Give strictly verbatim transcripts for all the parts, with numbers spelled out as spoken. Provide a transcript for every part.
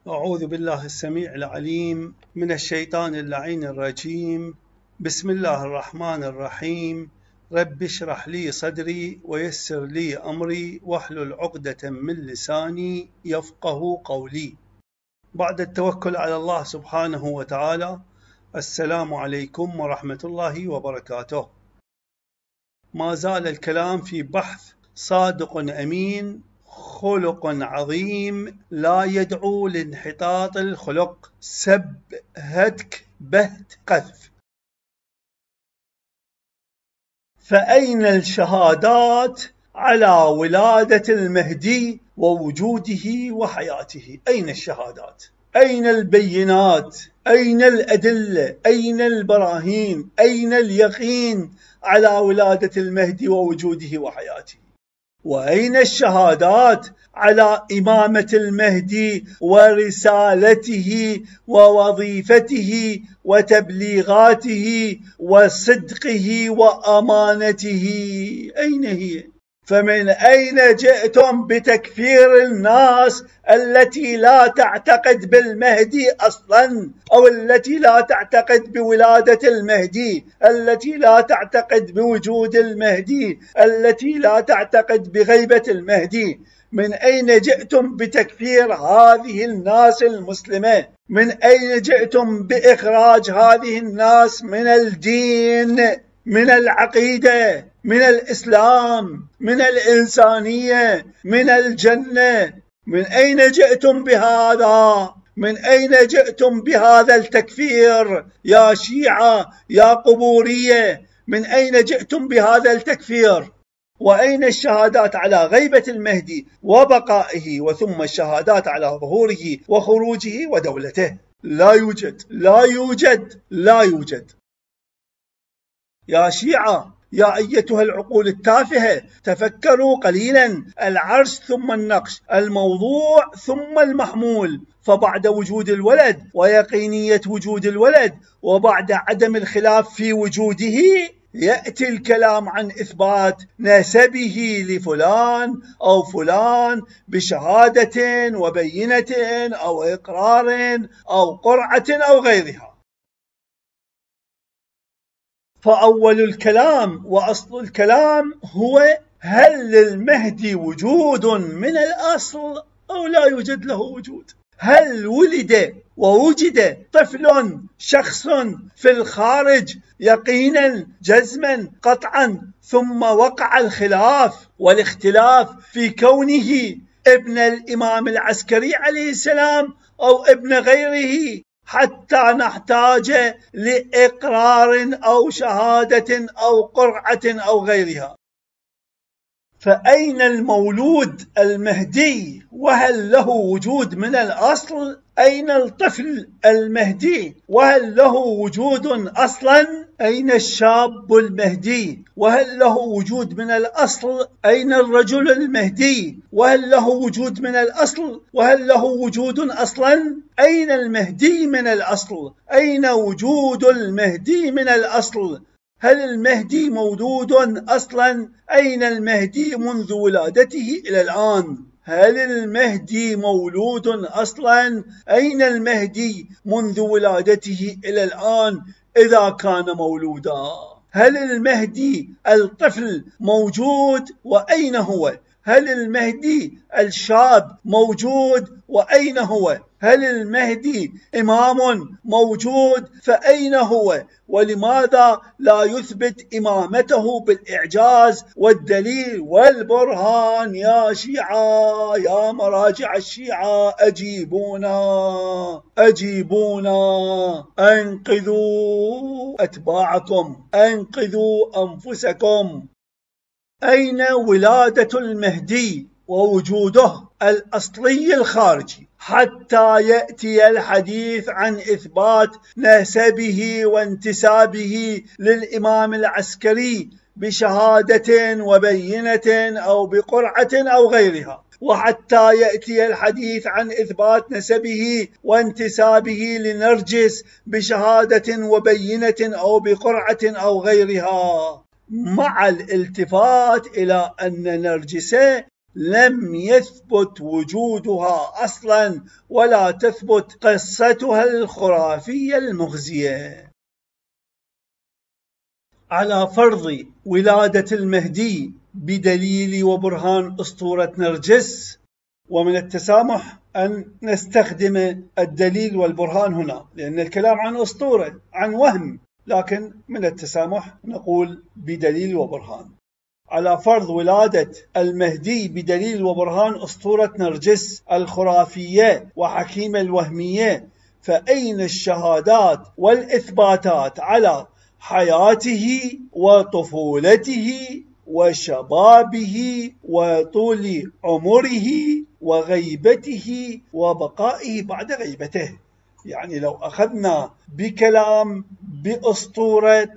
أعوذ بالله السميع العليم من الشيطان اللعين الرجيم. بسم الله الرحمن الرحيم. رب اشرح لي صدري ويسر لي أمري واحلل عقدة من لساني يفقه قولي. بعد التوكل على الله سبحانه وتعالى، السلام عليكم ورحمة الله وبركاته. ما زال الكلام في بحث صادق أمين، خلق عظيم لا يدعو لانحطاط الخلق، سب هتك بهت قذف. فأين الشهادات على ولادة المهدي ووجوده وحياته؟ أين الشهادات؟ أين البينات؟ أين الأدلة؟ أين البراهين؟ أين اليقين على ولادة المهدي ووجوده وحياته؟ وأين الشهادات على إمامة المهدي ورسالته ووظيفته وتبليغاته وصدقه وأمانته؟ أين هي؟ فمن أين جئتم بتكفير الناس التي لا تعتقد بالمهدي أصلا، أو التي لا تعتقد بولادة المهدي، التي لا تعتقد بوجود المهدي، التي لا تعتقد بغيبة المهدي؟ من أين جئتم بتكفير هذه الناس المسلمة؟ من أين جئتم بإخراج هذه الناس من الدين، من العقيدة، من الإسلام، من الإنسانية، من الجنة؟ من أين جئتم بهذا؟ من أين جئتم بهذا التكفير يا شيعة يا قبورية؟ من أين جئتم بهذا التكفير؟ وأين الشهادات على غيبة المهدي وبقائه، وثم الشهادات على ظهوره وخروجه ودولته؟ لا يوجد، لا يوجد، لا يوجد. يا شيعة، يا أيتها العقول التافهة، تفكروا قليلا. العرش ثم النقش، الموضوع ثم المحمول. فبعد وجود الولد ويقينية وجود الولد وبعد عدم الخلاف في وجوده، يأتي الكلام عن إثبات نسبه لفلان أو فلان بشهادة وبينة أو إقرار أو قرعة أو غيرها. فأول الكلام وأصل الكلام هو: هل للمهدي وجود من الأصل أو لا يوجد له وجود؟ هل ولد ووجد طفل شخص في الخارج يقينا جزما قطعا، ثم وقع الخلاف والاختلاف في كونه ابن الإمام العسكري عليه السلام أو ابن غيره، حتى نحتاج لإقرار أو شهادة أو قرعة أو غيرها؟ فأين المولود المهدي وهل له وجود من الأصل؟ أين الطفل المهدي وهل له وجود أصلا؟ أين الشاب المهدي وهل له وجود من الأصل؟ أين الرجل المهدي وهل له وجود من الأصل وهل له وجود أصلا؟ أين المهدي من الأصل؟ أين وجود المهدي من الأصل؟ هل المهدي مولود أصلا؟ أين المهدي منذ ولادته إلى الآن؟ هل المهدي مولود أصلا؟ أين المهدي منذ ولادته إلى الآن إذا كان مولودا؟ هل المهدي الطفل موجود وأين هو؟ هل المهدي الشاب موجود وأين هو؟ هل المهدي إمام موجود فأين هو؟ ولماذا لا يثبت إمامته بالإعجاز والدليل والبرهان؟ يا شيعة، يا مراجع الشيعة، أجيبونا أجيبونا، أنقذوا أتباعكم، أنقذوا أنفسكم. أين ولادة المهدي ووجوده الأصلي الخارجي حتى يأتي الحديث عن إثبات نسبه وانتسابه للإمام العسكري بشهادة وبينة أو بقرعة أو غيرها، وحتى يأتي الحديث عن إثبات نسبه وانتسابه لنرجس بشهادة وبينة أو بقرعة أو غيرها، مع الالتفات إلى أن نرجس لم يثبت وجودها أصلا ولا تثبت قصتها الخرافية المخزية. على فرض ولادة المهدي بدليل وبرهان أسطورة نرجس، ومن التسامح أن نستخدم الدليل والبرهان هنا لأن الكلام عن أسطورة عن وهم، لكن من التسامح نقول بدليل وبرهان. على فرض ولادة المهدي بدليل وبرهان أسطورة نرجس الخرافية وحكيمة الوهمية، فأين الشهادات والإثباتات على حياته وطفولته وشبابه وطول عمره وغيبته وبقائه بعد غيبته؟ يعني لو أخذنا بكلام بأسطورة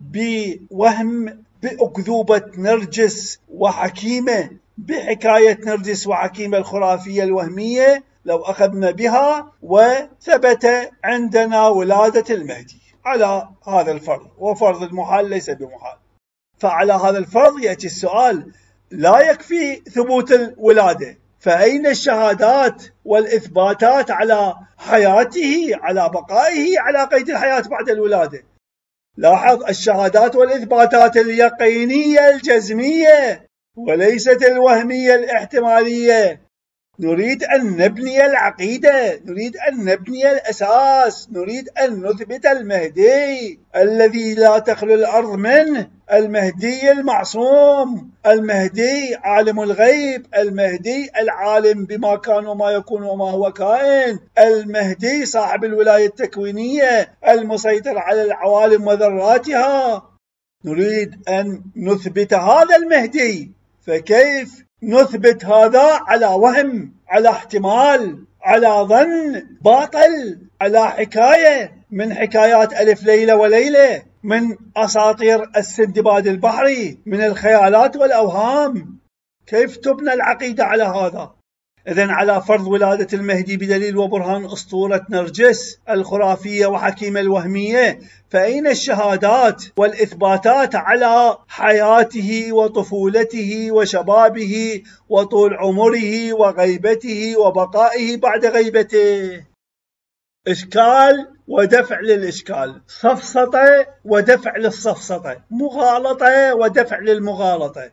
بوهم بأكذوبة نرجس وحكيمة بحكاية نرجس وحكيمة الخرافية الوهمية، لو أخذنا بها وثبت عندنا ولادة المهدي على هذا الفرض، وفرض المحال ليس بمحال، فعلى هذا الفرض يأتي السؤال: لا يكفي ثبوت الولادة، فأين الشهادات والإثباتات على حياته على بقائه على قيد الحياة بعد الولادة؟ لاحظ الشهادات والإثباتات اليقينية الجزمية وليست الوهمية الاحتمالية. نريد أن نبني العقيدة، نريد أن نبني الأساس، نريد أن نثبت المهدي الذي لا تخلو الأرض منه، المهدي المعصوم، المهدي عالم الغيب، المهدي العالم بما كان وما يكون وما هو كائن، المهدي صاحب الولاية التكوينية المسيطر على العوالم وذراتها. نريد أن نثبت هذا المهدي، فكيف نثبت هذا على وهم، على احتمال، على ظن باطل، على حكاية من حكايات ألف ليلة وليلة، من أساطير السندباد البحري، من الخيالات والأوهام؟ كيف تبنى العقيدة على هذا؟ إذن على فرض ولادة المهدي بدليل وبرهان أسطورة نرجس الخرافية وحكيمة الوهمية، فأين الشهادات والإثباتات على حياته وطفولته وشبابه وطول عمره وغيبته وبقائه بعد غيبته؟ إشكال ودفع للإشكال، سفسطة ودفع للسفسطة، مغالطة ودفع للمغالطة.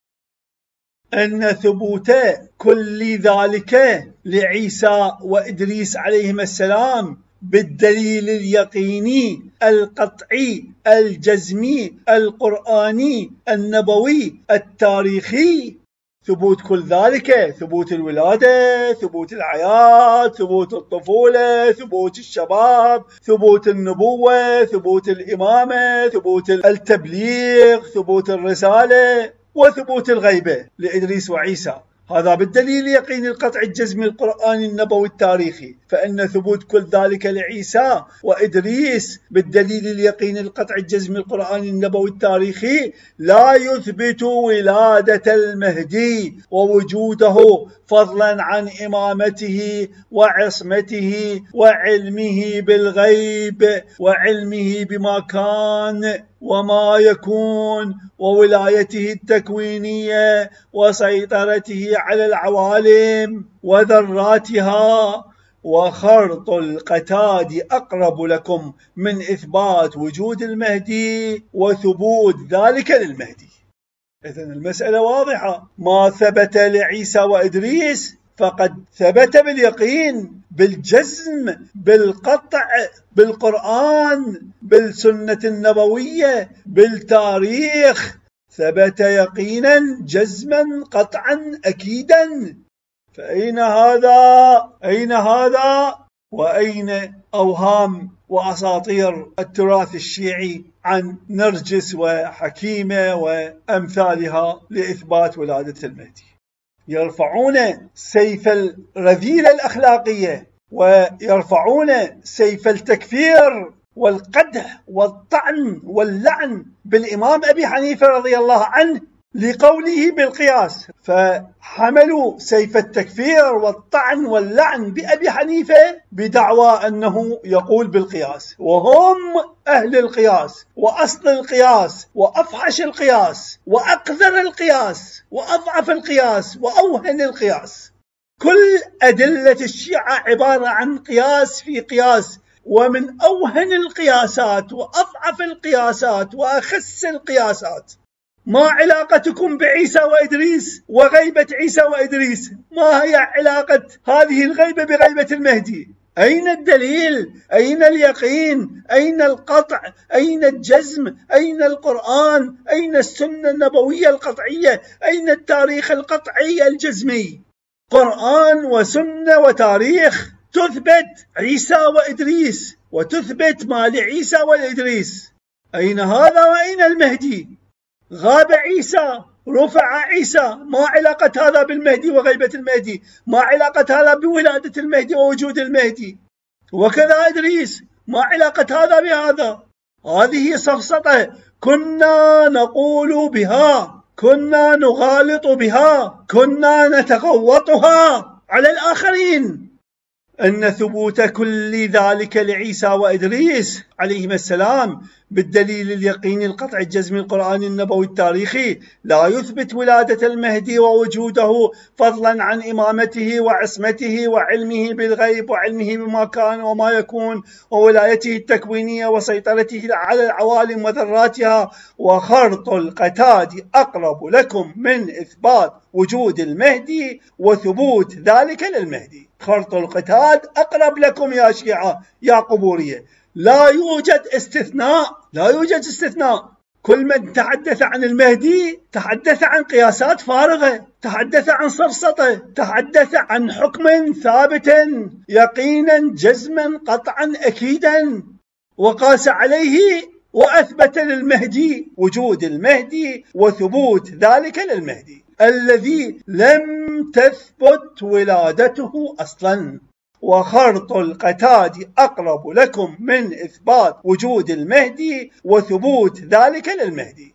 أن ثبوت كل ذلك لعيسى وإدريس عليهما السلام بالدليل اليقيني القطعي الجزمي القرآني النبوي التاريخي، ثبوت كل ذلك، ثبوت الولادة، ثبوت الحياة، ثبوت الطفولة، ثبوت الشباب، ثبوت النبوة، ثبوت الإمامة، ثبوت التبليغ، ثبوت الرسالة، وثبوت الغيبة لإدريس وعيسى، هذا بالدليل اليقين القطع الجزمي القرآني النبوي التاريخي. فإن ثبوت كل ذلك لعيسى وإدريس بالدليل اليقين القطع الجزمي القرآني النبوي التاريخي لا يثبت ولادة المهدي ووجوده، فضلا عن إمامته وعصمته وعلمه بالغيب وعلمه بما كان وما يكون وولايته التكوينية وسيطرته على العوالم وذراتها. وخرط القتاد أقرب لكم من إثبات وجود المهدي وثبوت ذلك للمهدي. إذن المسألة واضحة، ما ثبت لعيسى وإدريس فقد ثبت باليقين، بالجزم، بالقطع، بالقرآن، بالسنة النبوية، بالتاريخ، ثبت يقينا جزما قطعا أكيدا. فأين هذا؟ أين هذا؟ وأين أوهام وأساطير التراث الشيعي عن نرجس وحكيمة وأمثالها لإثبات ولادة المهدي؟ يرفعون سيف الرذيلة الأخلاقية ويرفعون سيف التكفير والقدح والطعن واللعن بالإمام أبي حنيفة رضي الله عنه لقوله بالقياس، فحملوا سيف التكفير والطعن واللعن بأبي حنيفة بدعوى أنه يقول بالقياس، وهم أهل القياس وأصل القياس وأفحش القياس وأقذر القياس وأضعف القياس وأوهن القياس. كل أدلة الشيعة عبارة عن قياس في قياس، ومن أوهن القياسات وأضعف القياسات وأخس القياسات. ما علاقتكم بعيسى وإدريس وغيبة عيسى وإدريس؟ ما هي علاقة هذه الغيبة بغيبة المهدي؟ أين الدليل؟ أين اليقين؟ أين القطع؟ أين الجزم؟ أين القرآن؟ أين السنة النبوية القطعية؟ أين التاريخ القطعي الجزمي؟ قرآن وسنة وتاريخ تثبت عيسى وإدريس وتثبت ما لعيسى وإدريس. أين هذا وأين المهدي؟ غاب عيسى، رفع عيسى، ما علاقة هذا بالمهدي وغيبة المهدي؟ ما علاقة هذا بولادة المهدي ووجود المهدي؟ وكذا إدريس، ما علاقة هذا بهذا؟ هذه سفسطة كنا نقول بها، كنا نغالط بها، كنا نتغوطها على الآخرين. أن ثبوت كل ذلك لعيسى وإدريس عليهما السلام بالدليل اليقيني القطع الجزمي القرآني النبوي التاريخي لا يثبت ولادة المهدي ووجوده، فضلا عن إمامته وعصمته وعلمه بالغيب وعلمه بما كان وما يكون وولايته التكوينية وسيطرته على العوالم وذراتها. وخرط القتاد أقرب لكم من إثبات وجود المهدي وثبوت ذلك للمهدي. خرط القتاد أقرب لكم يا شيعة يا قبورية. لا يوجد استثناء، لا يوجد استثناء. كل من تحدث عن المهدي تحدث عن قياسات فارغة، تحدث عن سفسطة، تحدث عن حكم ثابت يقينا جزما قطعا أكيدا، وقاس عليه وأثبت للمهدي وجود المهدي وثبوت ذلك للمهدي الذي لم تثبت ولادته أصلا. وخرط القتاد أقرب لكم من إثبات وجود المهدي وثبوت ذلك للمهدي.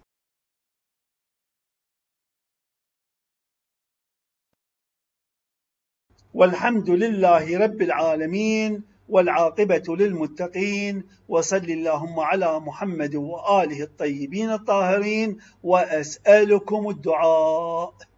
والحمد لله رب العالمين، والعاقبة للمتقين، وصل اللهم على محمد وآله الطيبين الطاهرين، وأسألكم الدعاء.